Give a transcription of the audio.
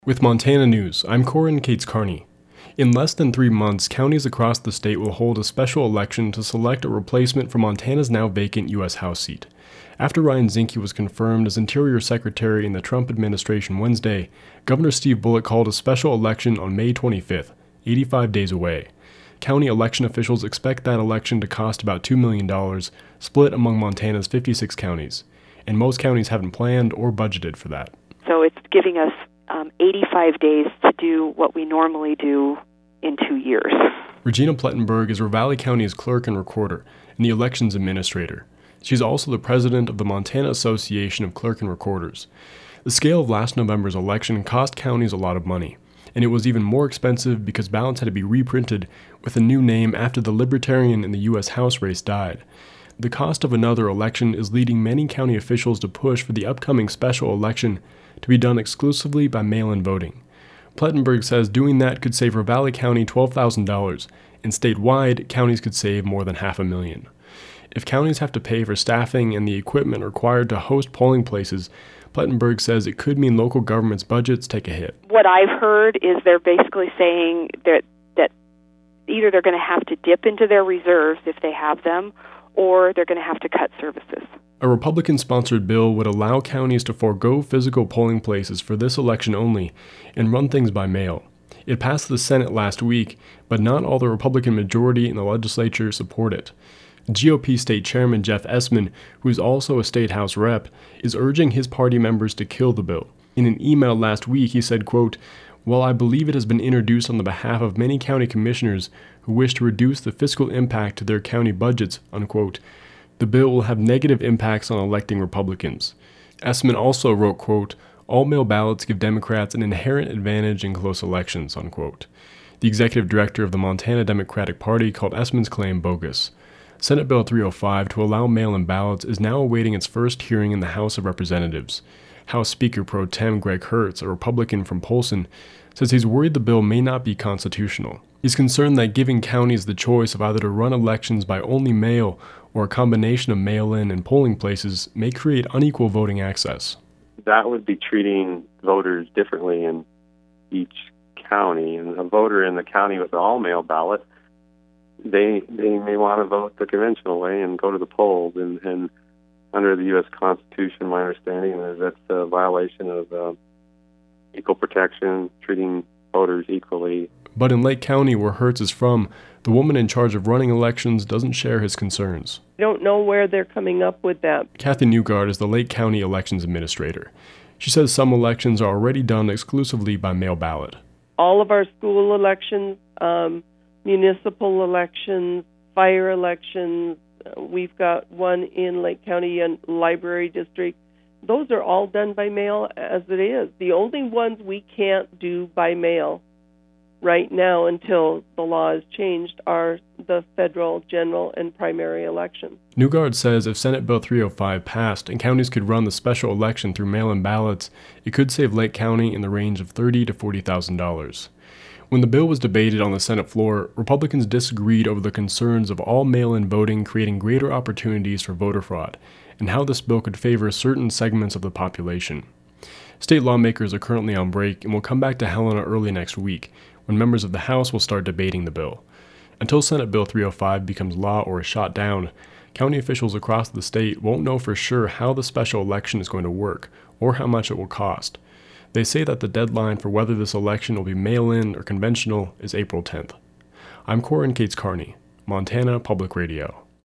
With Montana News, I'm Corin Cates Carney. In less than 3 months, counties across the state will hold a special election to select a replacement for Montana's now vacant U.S. House seat. After Ryan Zinke was confirmed as Interior Secretary in the Trump administration Wednesday, Governor Steve Bullock called a special election on May 25th, 85 days away. County election officials expect that election to cost about $2 million, split among Montana's 56 counties, and most counties haven't planned or budgeted for that. So it's giving us 85 days to do what we normally do in 2 years. Regina Plettenberg is Ravalli County's clerk and recorder and the elections administrator. She's also the president of the Montana Association of Clerk and Recorders. The scale of last November's election cost counties a lot of money, and it was even more expensive because ballots had to be reprinted with a new name after the Libertarian in the U.S. House race died. The cost of another election is leading many county officials to push for the upcoming special election to be done exclusively by mail-in voting. Plettenberg says doing that could save Ravalli County $12,000, and statewide, counties could save more than $500,000. If counties have to pay for staffing and the equipment required to host polling places, Plettenberg says it could mean local governments' budgets take a hit. What I've heard is they're basically saying that either they're going to have to dip into their reserves if they have them, or they're going to have to cut services. A Republican-sponsored bill would allow counties to forego physical polling places for this election only and run things by mail. It passed the Senate last week, but not all the Republican majority in the legislature support it. GOP State Chairman Jeff Essman, who is also a state House rep, is urging his party members to kill the bill. In an email last week, he said, quote, "While I believe it has been introduced on the behalf of many county commissioners who wish to reduce the fiscal impact to their county budgets," unquote, the bill will have negative impacts on electing Republicans. Essman also wrote, quote, "All mail ballots give Democrats an inherent advantage in close elections," unquote. The executive director of the Montana Democratic Party called Essman's claim bogus. Senate Bill 305 to allow mail-in ballots is now awaiting its first hearing in the House of Representatives. House Speaker Pro Tem Greg Hertz, a Republican from Polson, says he's worried the bill may not be constitutional. He's concerned that giving counties the choice of either to run elections by only mail or a combination of mail-in and polling places may create unequal voting access. That would be treating voters differently in each county. And a voter in the county with an all-mail ballot, they may want to vote the conventional way and go to the polls. And under the U.S. Constitution, my understanding is that's a violation of equal protection, treating voters equally. But in Lake County, where Hertz is from, the woman in charge of running elections doesn't share his concerns. I don't know where they're coming up with that. Kathy Newgard is the Lake County elections administrator. She says some elections are already done exclusively by mail ballot. All of our school elections, municipal elections, fire elections, we've got one in Lake County and Library District. Those are all done by mail as it is. The only ones we can't do by mail right now until the law is changed are the federal, general, and primary elections. Newgard says if Senate Bill 305 passed and counties could run the special election through mail-in ballots, it could save Lake County in the range of $30,000 to $40,000. When the bill was debated on the Senate floor, Republicans disagreed over the concerns of all mail-in voting creating greater opportunities for voter fraud, and how this bill could favor certain segments of the population. State lawmakers are currently on break and will come back to Helena early next week, when members of the House will start debating the bill. Until Senate Bill 305 becomes law or is shot down, county officials across the state won't know for sure how the special election is going to work or how much it will cost. They say that the deadline for whether this election will be mail-in or conventional is April 10th. I'm Corin Cates Carney, Montana Public Radio.